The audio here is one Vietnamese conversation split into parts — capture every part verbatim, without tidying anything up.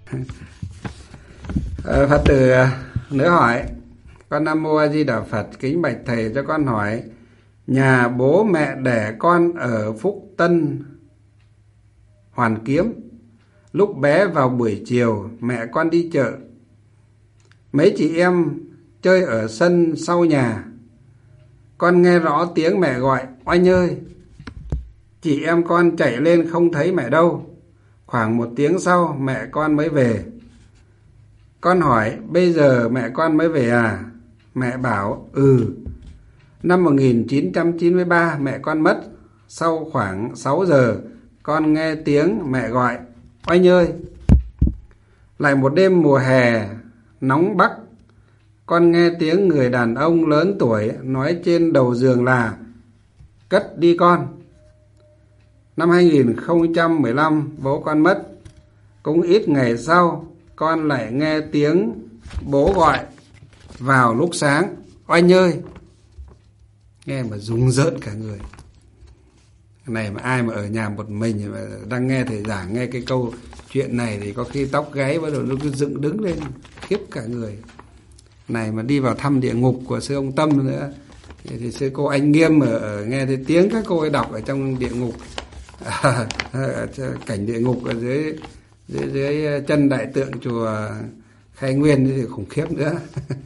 Phật tử nữa hỏi: con Nam Mô A Di Đà Phật, kính bạch thầy cho con hỏi, nhà bố mẹ đẻ con ở Phúc Tân, Hoàn Kiếm. Lúc bé vào buổi chiều, mẹ con đi chợ. Mấy chị em chơi ở sân sau nhà. Con nghe rõ tiếng mẹ gọi: oanh ơi! Chị em con chạy lên không thấy mẹ đâu. Khoảng một tiếng sau mẹ con mới về. Con hỏi: bây giờ mẹ con mới về à? Mẹ bảo: ừ. Năm một nghìn chín trăm chín mươi ba mẹ con mất. Sau khoảng sáu giờ con nghe tiếng mẹ gọi: oanh ơi! Lại một đêm mùa hè nóng bắc, con nghe tiếng người đàn ông lớn tuổi nói trên đầu giường là: cất đi con. Năm hai nghìn không trăm mười lăm bố con mất. Cũng ít ngày sau con lại nghe tiếng bố gọi vào lúc sáng: oanh ơi! Nghe mà rùng rợn cả người. Cái này mà ai mà ở nhà một mình mà đang nghe thầy giảng nghe cái câu chuyện này thì có khi tóc gáy bắt đầu nó cứ dựng đứng lên khiếp cả người. Này mà đi vào thăm địa ngục của sư ông Tâm nữa thì, thì sư cô Anh Nghiêm ở, ở nghe thấy tiếng các cô ấy đọc ở trong địa ngục, à, cảnh địa ngục ở dưới dưới dưới chân đại tượng chùa Khai Nguyên thì khủng khiếp nữa.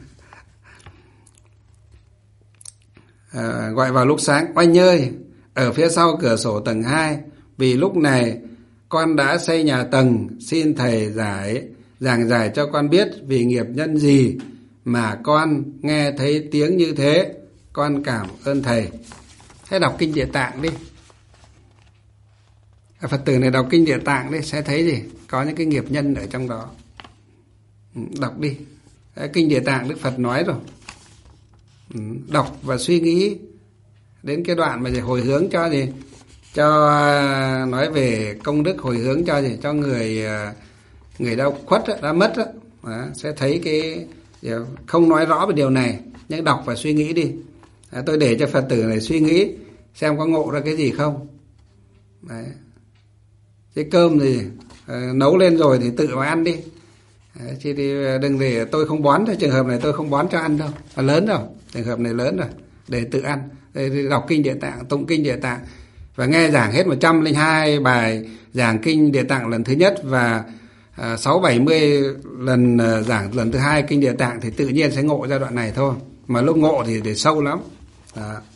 À, gọi vào lúc sáng: oanh ơi! Ở phía sau cửa sổ tầng hai, vì lúc này con đã xây nhà tầng, xin thầy giải giảng giải cho con biết vì nghiệp nhân gì mà con nghe thấy tiếng như thế. Con cảm ơn thầy. Hãy đọc kinh Địa Tạng đi. Phật tử này đọc kinh Địa Tạng đi sẽ thấy gì? Có những cái nghiệp nhân ở trong đó. Đọc đi. Kinh Địa Tạng Đức Phật nói rồi. Đọc và suy nghĩ đến cái đoạn mà hồi hướng cho gì? Cho nói về công đức hồi hướng cho gì? Cho người người đã khuất, đã mất đó. Đó, sẽ thấy cái không nói rõ về điều này, nhưng đọc và suy nghĩ đi. À, tôi để cho Phật tử này suy nghĩ xem có ngộ ra cái gì không. Đấy. Cái cơm thì à, nấu lên rồi thì tự mà ăn đi. Đấy, chứ thì đừng để tôi không bón cho trường hợp này, tôi không bón cho ăn đâu. À, lớn rồi, trường hợp này lớn rồi, để tự ăn. Để đọc kinh Địa Tạng, tụng kinh Địa Tạng và nghe giảng hết một trăm lẻ hai bài giảng kinh Địa Tạng lần thứ nhất và à, sáu bảy mươi lần à, giảng lần thứ hai kinh Địa Tạng thì tự nhiên sẽ ngộ giai đoạn này thôi. Mà lúc ngộ thì để sâu lắm. Đó.